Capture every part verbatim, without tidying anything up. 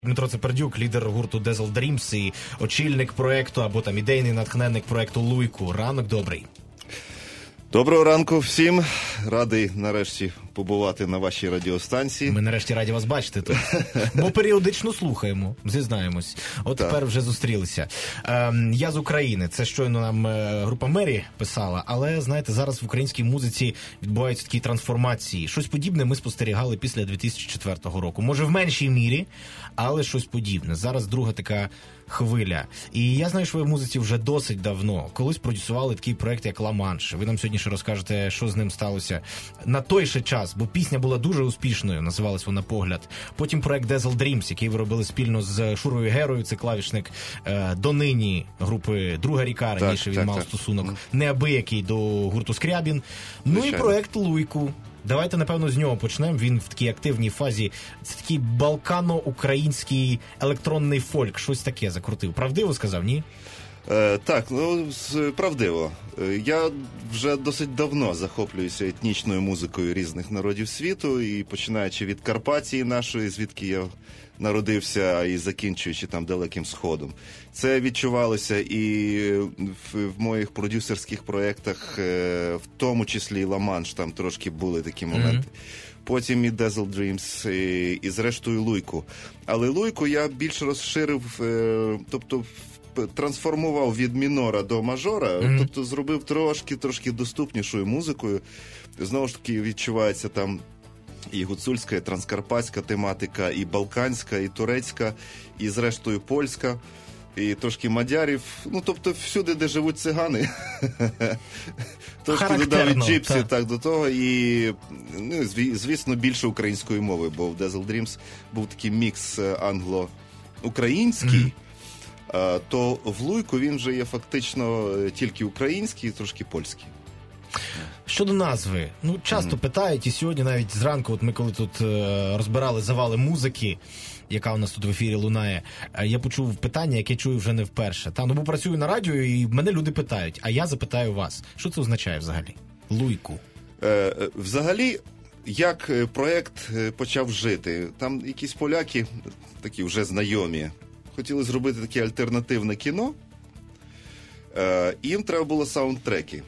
Дмитро Цепердюк, лідер гурту Dazzle Dreams і очільник проєкту, або там ідейний натхненник проєкту «Луйку». Ранок добрий. Доброго ранку всім. Радий нарешті побувати на вашій радіостанції. Ми нарешті раді вас бачити тут. Бо періодично слухаємо, зізнаємось. От так. Тепер вже зустрілися. Ем, я з України. Це щойно нам е, група Мері писала. Але, знаєте, зараз в українській музиці відбуваються такі трансформації. Щось подібне ми спостерігали після дві тисячі четвертого року. Може, в меншій мірі, але щось подібне. Зараз друга така хвиля. І я знаю, що ви в музиці вже досить давно. Колись продюсували такий проєкт, як «Ла-Манш». Ви нам сьогодні ще розкажете, що з ним сталося. На той ще час, бо пісня була дуже успішною, називалась вона «Погляд». Потім проєкт Dazzle Dreams, який ви робили спільно з Шурою Герою, це клавішник е, донині групи «Друга ріка», раніше він так, мав так. стосунок неабиякий до гурту «Скрябін». Ну Звичайно. І проєкт «Луйку». Давайте, напевно, з нього почнемо. Він в такій активній фазі. Це такий балкано-український електронний фольк. Щось таке закрутив. Правдиво сказав, ні? Е, так, ну, правдиво. Я вже досить давно захоплююся етнічною музикою різних народів світу. І починаючи від Карпатії нашої, звідки я народився, і закінчуючи там Далеким Сходом. Це відчувалося і в, в моїх продюсерських проєктах, в тому числі і «Ла-Манш», там трошки були такі моменти. Mm-hmm. Потім і Dazzle Dreams, і, і зрештою «Луйку». Але «Луйку» я більш розширив, тобто трансформував від мінора до мажора, mm-hmm. тобто зробив трошки-трошки доступнішою музикою. Знову ж таки відчувається там і гуцульська, і транскарпатська тематика, і балканська, і турецька, і зрештою польська, і трошки мадярів. Ну, тобто всюди, де живуть цигани. Трошки додав і джипсі так. так до того. І, ну, звісно, більше української мови, бо в Dazzle Dreams був такий мікс англо-український, mm-hmm. то в «Луйку» він вже є фактично тільки український і трошки польський. Щодо назви, ну часто mm-hmm. питають, і сьогодні навіть зранку, от ми коли тут е, розбирали завали музики, яка у нас тут в ефірі лунає, е, я почув питання, яке чую вже не вперше. Та, ну бо працюю на радіо, і мене люди питають, а я запитаю вас, що це означає взагалі? «Луйку». Е, взагалі, як проєкт почав жити? Там якісь поляки, такі вже знайомі, хотіли зробити таке альтернативне кіно, е, і їм треба було саундтреки.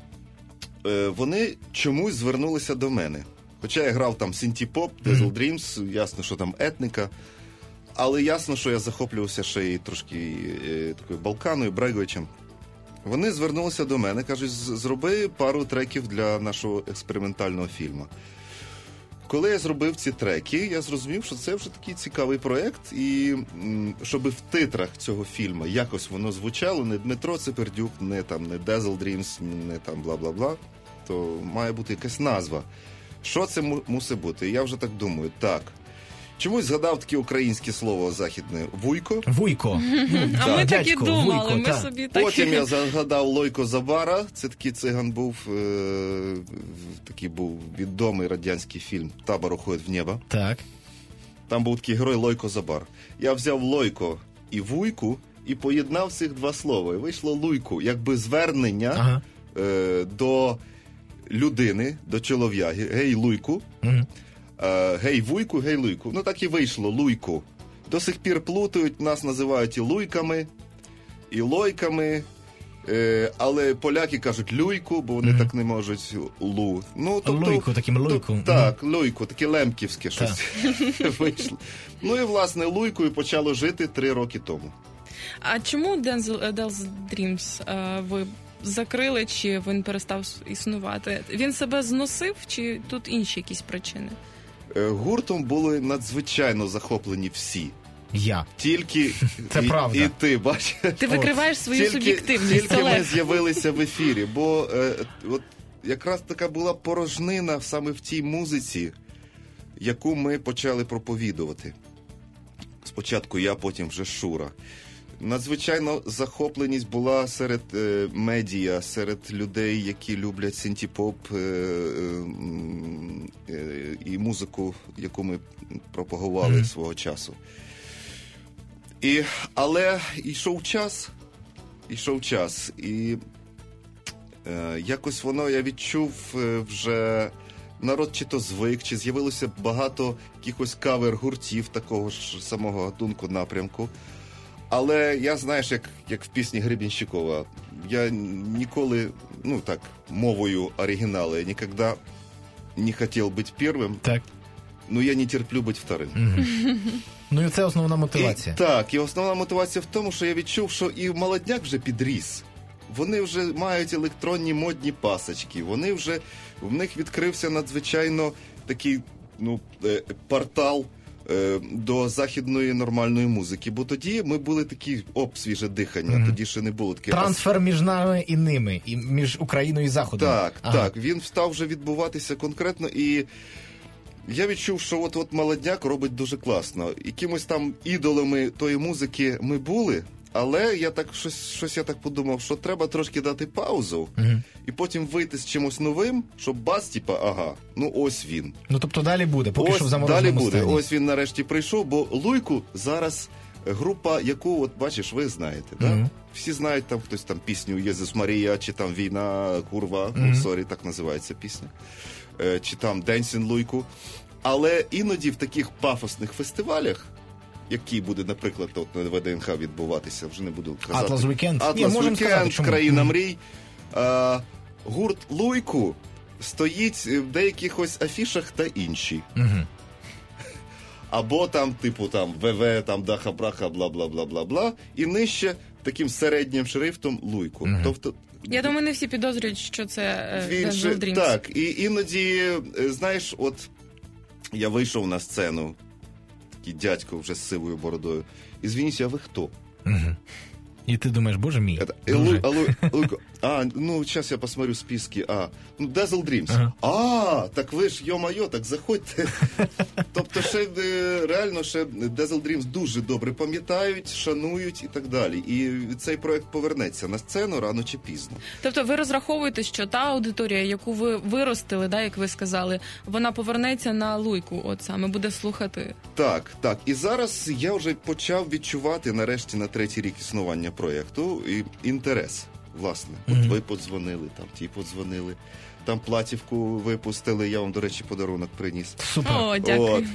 Вони чомусь звернулися до мене. Хоча я грав там синті-поп, Dazzle Dreams, ясно, що там етника, але ясно, що я захоплювався ще й трошки е, такою Балканою, Бреговичем. Вони звернулися до мене, кажуть, зроби пару треків для нашого експериментального фільму. Коли я зробив ці треки, я зрозумів, що це вже такий цікавий проєкт, і щоб в титрах цього фільму якось воно звучало, не Дмитро Цепердюк, не там не Dazzle Dreams, не там бла-бла-бла, то має бути якась назва. Що це му- мусить бути? І я вже так думаю, так. Чомусь згадав таке українське слово західне «вуйко». «Вуйко». А ми так і думали, ми собі так. Потім я згадав Лойко Забара, це такий циган був, е- такий був відомий радянський фільм «Табор уходить в небо». Так. Там був такий герой Лойко Забар. Я взяв Лойко і Вуйку і поєднав цих два слова. І вийшло Луйку, якби звернення ага. е- до людини, до чолов'яги. Гей, Луйку. Угу. Uh, гей, вуйку, гей, луйку. Ну, так і вийшло, Луйку. До сих пір плутають, нас називають і луйками, і лойками, е, але поляки кажуть люйку, бо вони mm-hmm. так не можуть лу. Ну, тобто, луйку, таким луйку. То, так, mm-hmm. луйку, таке лемківське щось вийшло. Ну і, власне, луйкою почало жити три роки тому. А чому Dazzle Dreams ви закрили, чи він перестав існувати? Він себе зносив, чи тут інші якісь причини? Гуртом були надзвичайно захоплені всі. Я. Тільки це і, правда. І ти, бачиш. Ти викриваєш свою тільки, суб'єктивність. Тільки ми з'явилися в ефірі, бо е, от якраз така була порожнина саме в тій музиці, яку ми почали проповідувати. Спочатку я, потім вже Шура. Надзвичайно захопленість була серед е, медіа, серед людей, які люблять синті-поп е, е, е, і музику, яку ми пропагували mm-hmm. свого часу. І, але йшов час, йшов час, і е, якось воно, я відчув е, вже народ чи то звик, чи з'явилося багато якихось кавер-гуртів такого ж самого гатунку, напрямку. Але я, знаєш, як, як в пісні Гребенщикова, я ніколи, ну так, мовою оригінала, я ніколи не хотів бути першим, так. Ну я не терплю бути вторим. Угу. Ну і це основна мотивація. І, так, і основна мотивація в тому, що я відчув, що і молодняк вже підріс. Вони вже мають електронні модні пасочки, вони вже, в них відкрився надзвичайно такий, ну, портал до західної нормальної музики, бо тоді ми були такі, оп, свіже дихання, mm-hmm. тоді ще не було таке... Трансфер між нами і ними, і між Україною і Заходом. Так, ага. так, він став вже відбуватися конкретно, і я відчув, що от-от молодняк робить дуже класно. Якимось там ідолами тої музики ми були, але я так щось, щось я так подумав, що треба трошки дати паузу, угу. і потім вийти з чимось новим, щоб бас, типа, ага, ну ось він. Ну тобто далі буде, поки ось, що в замороженому стані. Далі буде, стані. ось він нарешті прийшов, бо Луйку зараз група, яку, от бачиш, ви знаєте, угу. да? Всі знають там хтось там пісню «Єзус Марія», чи там «Війна, курва», угу. ну, сорі, так називається пісня, е, чи там «Денсін Луйку». Але іноді в таких пафосних фестивалях, який буде, наприклад, от на ВДНХ відбуватися, вже не буду казати. Атлас Вікенд. Атлас Вікенд, Країна мрій. А, гурт Луйку стоїть в деяких ось афішах та інші. Угу. Або там, типу, там, ВВ, там, даха-браха, бла-бла-бла-бла-бла, і нижче таким середнім шрифтом Луйку. Угу. Тобто, я думаю, не всі підозрюють, що це Denzel Dreams. Так, і іноді, знаєш, от я вийшов на сцену, такий дядько вже з сивою бородою. Ізвініть, а ви хто? Угу. І ти думаєш, боже мій. Это, Луй, а, Луй, Луйко, а, ну, сейчас я посмотрю списки. А, ну, Denzel Dreams. Ага. А, так ви ж, йо-майо, так заходьте. Тобто, ще, реально, ще Denzel Dreams дуже добре пам'ятають, шанують і так далі. І цей проект повернеться на сцену рано чи пізно. Тобто, ви розраховуєте, що та аудиторія, яку ви виростили, да, як ви сказали, вона повернеться на Луйку, от саме, буде слухати? Так, так. І зараз я вже почав відчувати, нарешті, на третій рік існування проєкту і інтерес, власне. Mm-hmm. От ви подзвонили, там ті подзвонили, там платівку випустили, я вам, до речі, подарунок приніс. Супер. О, дякую. От.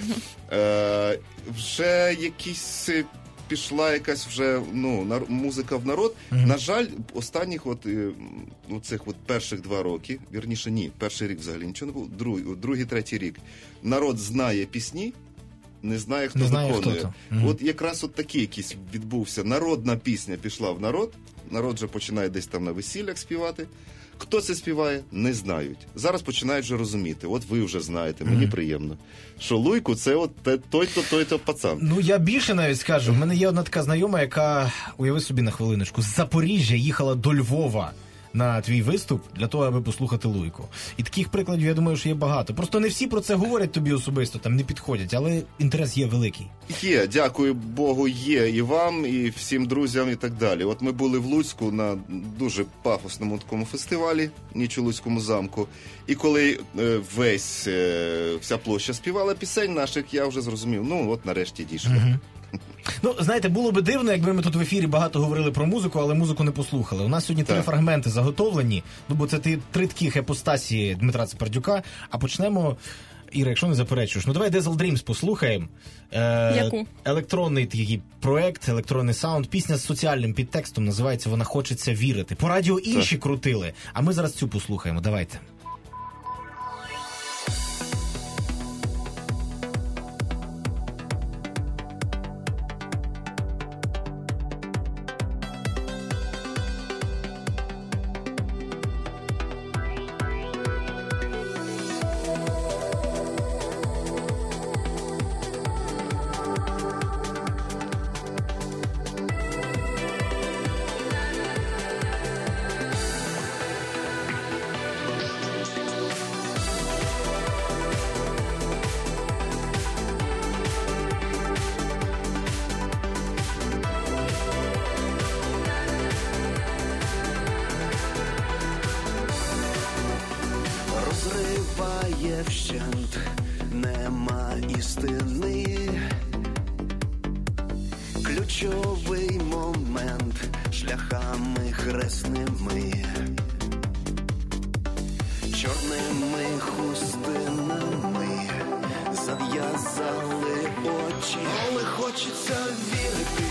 Е, вже якісь пішла якась вже, ну, нар- музика в народ. Mm-hmm. На жаль, останніх от, ну, цих от перших два роки, вірніше, ні, перший рік взагалі нічого не було, другий, другий, третій рік, народ знає пісні, не знає, хто не знає, виконує. Хто mm-hmm. От якраз от такий якийсь відбувся. Народна пісня пішла в народ. Народ вже починає десь там на весіллях співати. Хто це співає, не знають. Зараз починають вже розуміти. От ви вже знаєте, мені mm-hmm. приємно. Що Луйку це от той-то, той-то пацан. Ну, я більше навіть скажу. В мене є одна така знайома, яка, уяви собі на хвилиночку, з Запоріжжя їхала до Львова на твій виступ для того, аби послухати Луйку. І таких прикладів, я думаю, що є багато. Просто не всі про це говорять тобі особисто, там не підходять, але інтерес є великий. Є, дякую Богу, є і вам, і всім друзям, і так далі. От ми були в Луцьку на дуже пафосному такому фестивалі, ніч у Луцькому замку. І коли е, весь, е, вся площа співала пісень наших, я вже зрозумів, ну от нарешті дійшло. Угу. Ну, знаєте, було би дивно, якби ми тут в ефірі багато говорили про музику, але музику не послухали. У нас сьогодні так. три фрагменти заготовлені, ну, бо це три таких епостасії Дмитра Цепардюка, а почнемо, Іра, якщо не заперечуєш, ну давай Denzel Dreams послухаємо. Е, Яку? Електронний такий проект, електронний саунд, пісня з соціальним підтекстом, називається «Вона хочеться вірити». По радіо інші так. крутили, а ми зараз цю послухаємо, давайте. Розриває вщент, нема істини. Ключовий момент шляхами хресними, чорними хустинами. зв'язали очі, але хочеться вірити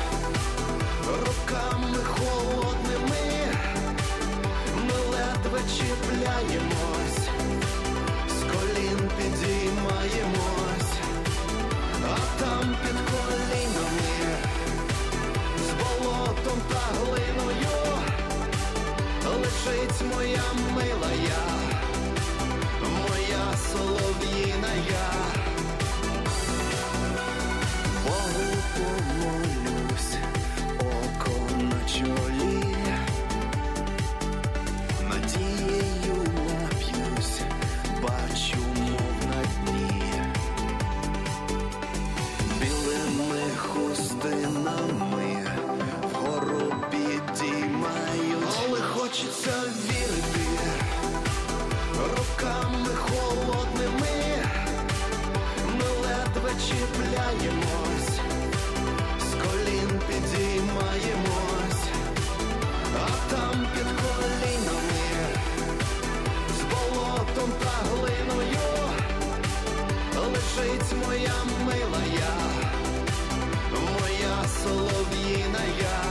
руками холодними, ми ледве чіпляємось, з колін підіймаємось, а там під колінами, з болотом та глиною, лежить моя милая, моя солов'їна я. Богу помолюсь, око на чолі, надією нап'юсь, бачу, мов на дні, білими хустинами вгору підіймають, але хочеться вірити руками холодними, ми ледве чіпляємось, з колін підіймаємось, а там під колінами, з болотом та глиною, лежить моя милая, моя солов'їна я.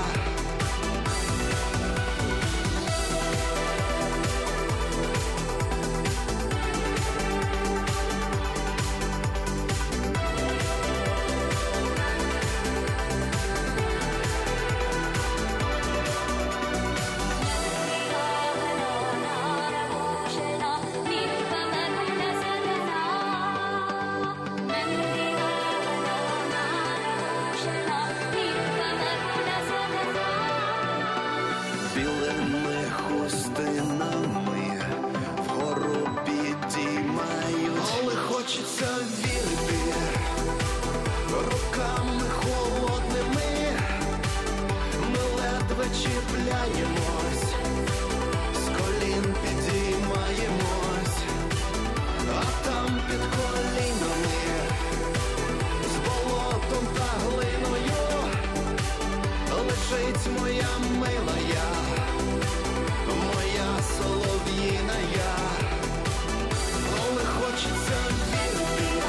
Білими хустинами вгору підіймають, але хочеться вірити руками холодними, ми ледве чіпляємось, з колін підіймаємось, а там під колінами, з болотом та глиною, лежить моя милая, моя солов'їна я, але хочеться вірити.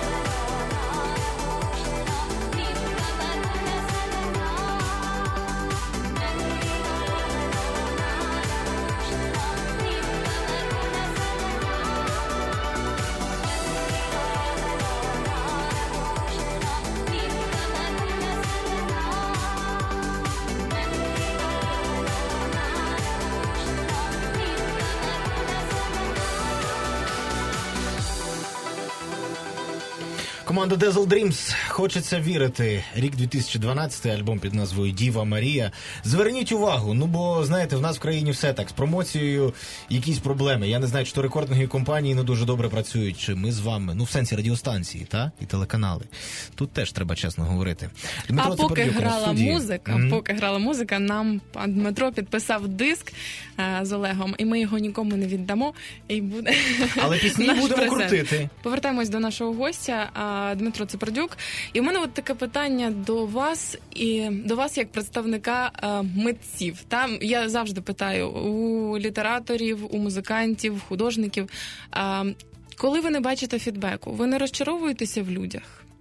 Команда Dazzle Dreams, хочеться вірити. Рік дві тисячі дванадцятий, альбом під назвою «Діва Марія». Зверніть увагу, ну бо, знаєте, в нас в країні все так, з промоцією якісь проблеми. Я не знаю, чи то рекордингові компанії не дуже добре працюють, чи ми з вами, ну в сенсі радіостанції, та? І телеканали. Тут теж треба чесно говорити. Дмитро а поки Цепордюк, грала музика, mm-hmm. поки грала музика, нам пан Дмитро підписав диск а, з Олегом, і ми його нікому не віддамо. І буде Але пісні будемо презент. крутити. Повертаємось до нашого гостя, а, Дмитро Цепордюк. І в мене от таке питання до вас, і до вас як представника а, митців. Там я завжди питаю у літераторів, у музикантів, художників. А, коли ви не бачите фідбеку, ви не розчаровуєтеся в людях?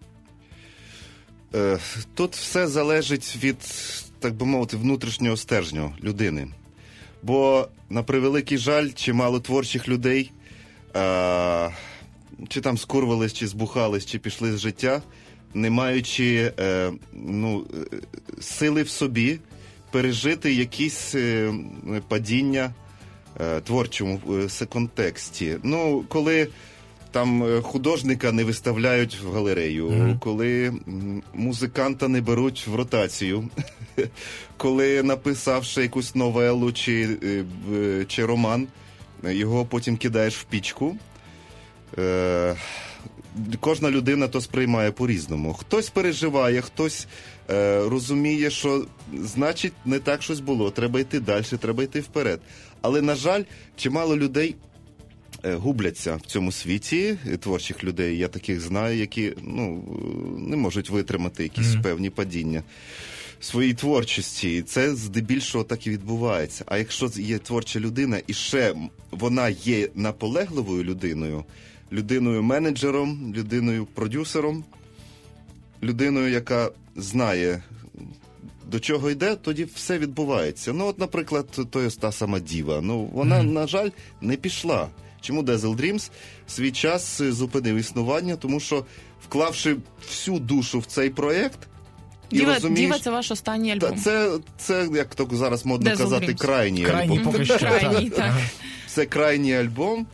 Тут все залежить від, так би мовити, внутрішнього стержня людини. Бо, на превеликий жаль, чимало творчих людей, а, чи там скурвались, чи збухались, чи пішли з життя, не маючи е, ну, сили в собі пережити якісь е, падіння е, творчому е, контексті. Ну, коли там художника не виставляють в галерею, mm-hmm. коли музиканта не беруть в ротацію, коли, написавши якусь новелу чи, чи роман, його потім кидаєш в пічку. Е- кожна людина то сприймає по-різному. Хтось переживає, хтось е- розуміє, що значить не так щось було, треба йти далі, треба йти вперед. Але, на жаль, чимало людей губляться в цьому світі, творчих людей, я таких знаю, які ну, не можуть витримати якісь mm-hmm. певні падіння своїй творчості. І це здебільшого так і відбувається. А якщо є творча людина, і ще вона є наполегливою людиною, людиною-менеджером, людиною-продюсером, людиною, яка знає, до чого йде, тоді все відбувається. Ну, от, наприклад, то та сама Діва. Ну, вона, mm. на жаль, не пішла. Чому Dazzle Dreams свій час зупинив існування? Тому що, вклавши всю душу в цей проєкт, Діва, Діва – це ваш останній альбом. Та, це, це, як то зараз модно Dazzle казати, Dreams. крайній, крайній альбом. Поки що, крайній, так. так. Це крайній альбом.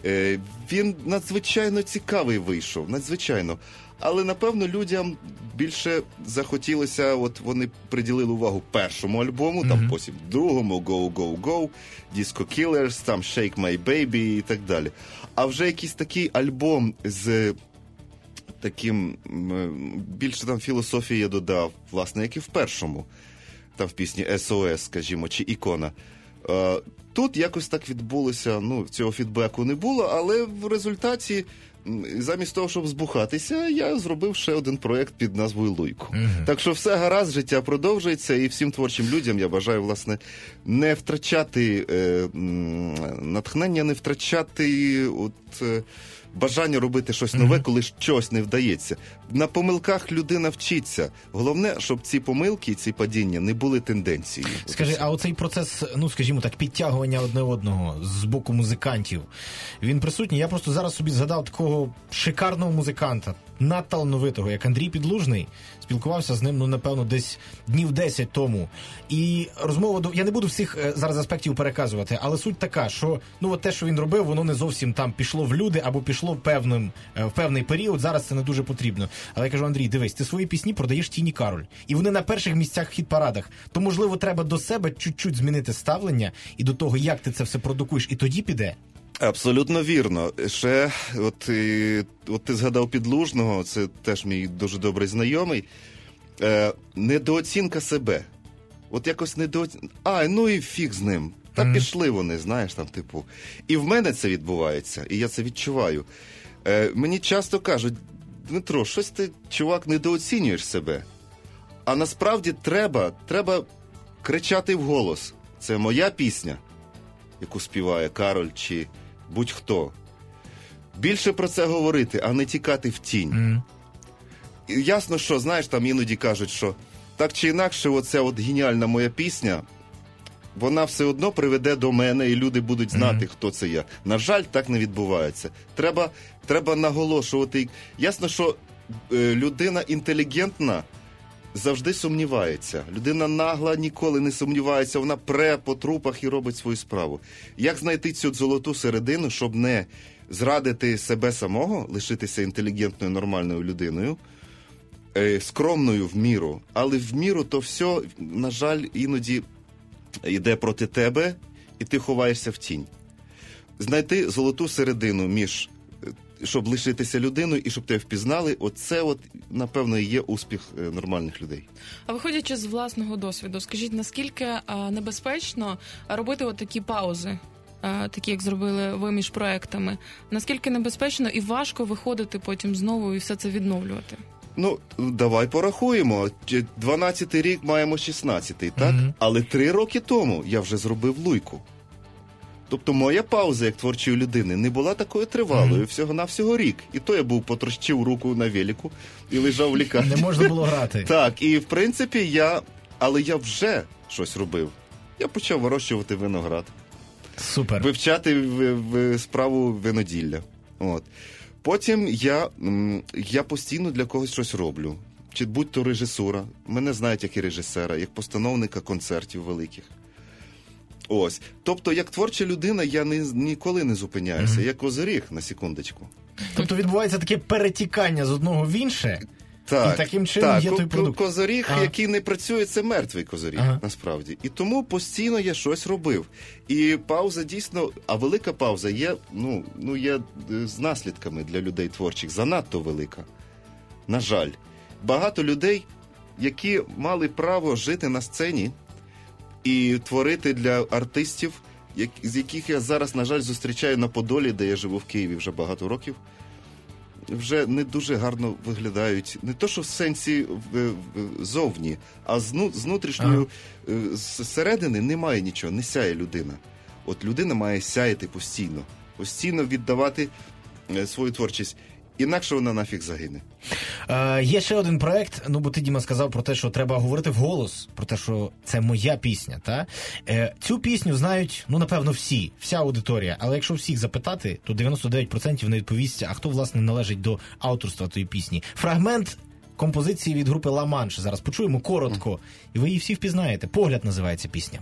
Він надзвичайно цікавий вийшов, надзвичайно. Але, напевно, людям більше захотілося, от вони приділили увагу першому альбому, mm-hmm. там потім другому, Go, Go, Go, Disco Killers, там Shake My Baby і так далі. А вже якийсь такий альбом з таким, більше там філософії я додав, власне, як і в першому, там в пісні ес о ес, скажімо, чи Ікона. Тут якось так відбулося, ну, цього фідбеку не було, але в результаті, замість того, щоб збухатися, я зробив ще один проєкт під назвою «Луйку». Uh-huh. Так що все гаразд, життя продовжується, і всім творчим людям я бажаю, власне, не втрачати е, натхнення, не втрачати от, е, бажання робити щось нове, uh-huh. коли щось не вдається. На помилках людина вчиться. Головне, щоб ці помилки, ці падіння не були тенденцією. Скажи, а оцей процес, ну, скажімо так, підтягування одне одного з боку музикантів, він присутній? Я просто зараз собі згадав такого шикарного музиканта, надталановитого, як Андрій Підлужний. Спілкувався з ним, ну, напевно, десь днів десять тому. І розмова, я не буду всіх зараз аспектів переказувати, але суть така, що, ну, от те, що він робив, воно не зовсім там пішло в люди або пішло певним, в певний період, зараз це не дуже потрібно. Але я кажу, Андрій, дивись, ти свої пісні продаєш Тіні Кароль, і вони на перших місцях в хіт-парадах. То, можливо, треба до себе чуть-чуть змінити ставлення і до того, як ти це все продукуєш, і тоді піде. Абсолютно вірно. Ще, от, і, от ти згадав Підлужного, це теж мій дуже добрий знайомий. Е, недооцінка себе. От якось недооцінка. А, ну і фіг з ним. Та mm-hmm. пішли вони, знаєш, там, типу. І в мене це відбувається, і я це відчуваю. Е, мені часто кажуть, Дмитро, щось ти, чувак, недооцінюєш себе. А насправді треба, треба кричати вголос. Це моя пісня, яку співає Кароль чи будь-хто. Більше про це говорити, а не тікати в тінь. Mm. І ясно, що, знаєш, там іноді кажуть, що так чи інакше, оця от геніальна моя пісня, вона все одно приведе до мене, і люди будуть знати, mm. хто це я. На жаль, так не відбувається. Треба, треба наголошувати. Ясно, що е, людина інтелігентна завжди сумнівається. Людина нагла ніколи не сумнівається, вона пре по трупах і робить свою справу. Як знайти цю золоту середину, щоб не зрадити себе самого, лишитися інтелігентною, нормальною людиною, е, скромною в міру, але в міру то все, на жаль, іноді йде проти тебе, і ти ховаєшся в тінь. Знайти золоту середину між, щоб лишитися людиною і щоб тебе впізнали, оце, от, напевно, і є успіх нормальних людей. А виходячи з власного досвіду, скажіть, наскільки а, небезпечно робити от такі паузи, а, такі, як зробили ви між проектами? Наскільки небезпечно і важко виходити потім знову і все це відновлювати? Ну, давай порахуємо. дванадцятий рік маємо шістнадцятий, так? Mm-hmm. Але три роки тому я вже зробив «Луйку». Тобто моя пауза як творчої людини не була такою тривалою, mm-hmm. всього-навсього рік. І то я був потрощив руку на велику і лежав в лікарні. Не можна було грати. Так, і в принципі я... Але я вже щось робив. Я почав вирощувати виноград. Супер. Вивчати в, в справу виноділля. От. Потім я, я постійно для когось щось роблю. Чи будь-то режисура. Мене знають як і режисера, як постановника концертів великих. Ось. Тобто, як творча людина, я не, ніколи не зупиняюся. Mm-hmm. Я козиріг, на секундочку. Тобто відбувається таке перетікання з одного в інше, так, і таким чином так, є той продукт. Козиріг, ага. який не працює, це мертвий козиріг, ага. насправді. І тому постійно я щось робив. І пауза дійсно, а велика пауза є, ну, ну, є з наслідками для людей творчих, занадто велика. На жаль. Багато людей, які мали право жити на сцені і творити для артистів, як, з яких я зараз, на жаль, зустрічаю на Подолі, де я живу в Києві вже багато років, вже не дуже гарно виглядають. Не то, що в сенсі в, в, зовні, а з, ну, з внутрішньої, ага. зсередини немає нічого, не сяє людина. От людина має сяяти постійно. Постійно віддавати е, свою творчість. Інакше вона нафіг загине. Е, є ще один проект, ну бо ти, Діма, сказав про те, що треба говорити вголос, про те, що це моя пісня, та? Е, цю пісню знають, ну, напевно, всі, вся аудиторія, але якщо всіх запитати, то дев'яносто дев'ять відсотків не відповість, а хто, власне, належить до авторства тої пісні. Фрагмент композиції від групи «Ла Манш» зараз почуємо коротко, і ви її всі впізнаєте. «Погляд» називається пісня.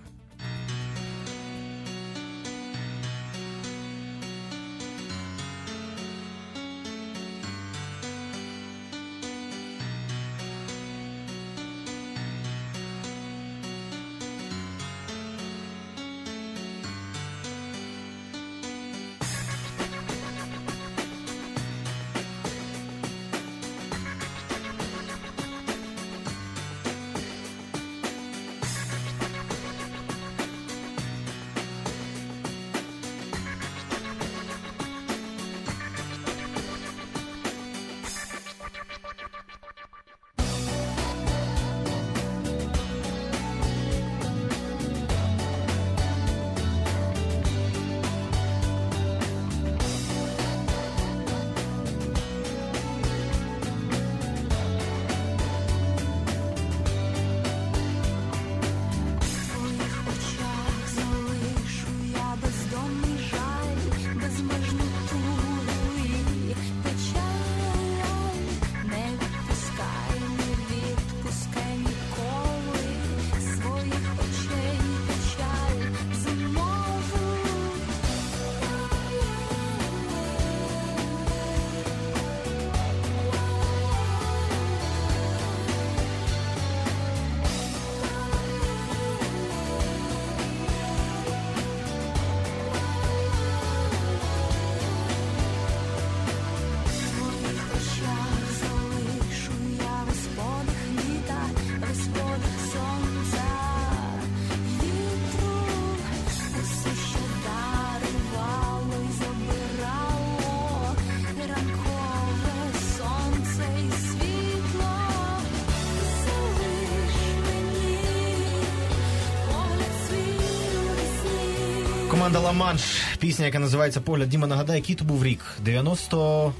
Команда «Ла Манш», пісня, яка називається «Погляд». Діма, нагадай, який то був рік? дев'яносто...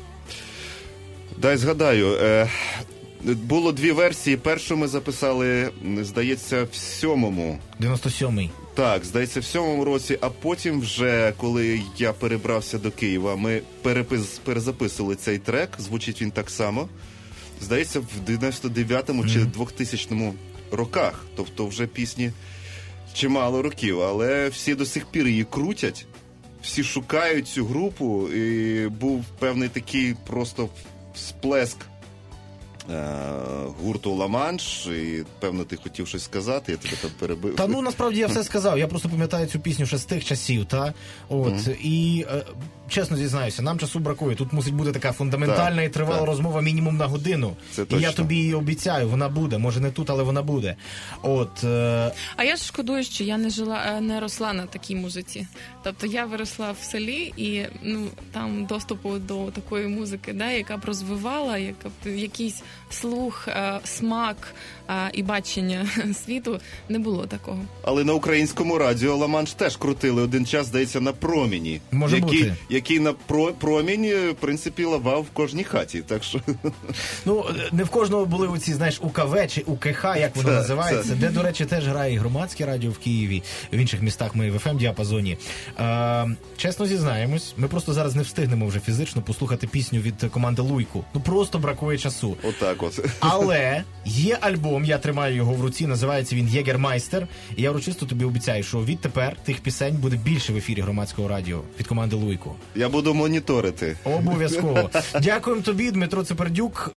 Дай згадаю. Е, було дві версії. Першу ми записали, здається, в сьомому. дев'яносто сьомий. Так, здається, в сьомому році, а потім вже, коли я перебрався до Києва, ми перепис, перезаписували цей трек, звучить він так само. Здається, в дев'яносто дев'ятому mm. чи двохтисячному роках, тобто вже пісні чимало років, але всі до сих пір її крутять, всі шукають цю групу, і був певний такий просто сплеск е- гурту «Ла Манш», і, певно, ти хотів щось сказати, я тебе там перебив. Та ну, насправді, я все сказав, я просто пам'ятаю цю пісню ще з тих часів, та? От, mm-hmm. і, е- чесно зізнаюся, нам часу бракує, тут мусить бути така фундаментальна так, і тривала так. розмова мінімум на годину. Це і я тобі її обіцяю, вона буде, може не тут, але вона буде. От, е- А я ж шкодую, що я не жила, не росла на такій музиці. Тобто я виросла в селі, і ну, там доступу до такої музики, да, яка б розвивала, яка б якийсь слух, е- смак е- і бачення світу, не було такого. Але на українському радіо «Ла Манш» теж крутили один час, здається, на проміні. Може який, бути. Який на про, промінь, в принципі, лавав в кожній хаті, так що... Ну, не в кожного були оці, знаєш, УКВ чи УКХ, як воно це, називається, це. де, до речі, теж грає і громадське радіо в Києві, в інших містах ми в еф ем-діапазоні. Е, чесно зізнаємось, ми просто зараз не встигнемо вже фізично послухати пісню від команди «Луйку». Ну, просто бракує часу. Отак от. Але є альбом, я тримаю його в руці, називається він «Єгермайстер», і я урочисто тобі обіцяю, що відтепер тих пісень буде більше в ефірі громадського радіо від команди «Луйку». Я буду моніторити. Обов'язково. Дякуємо тобі, Дмитро Цепердюк.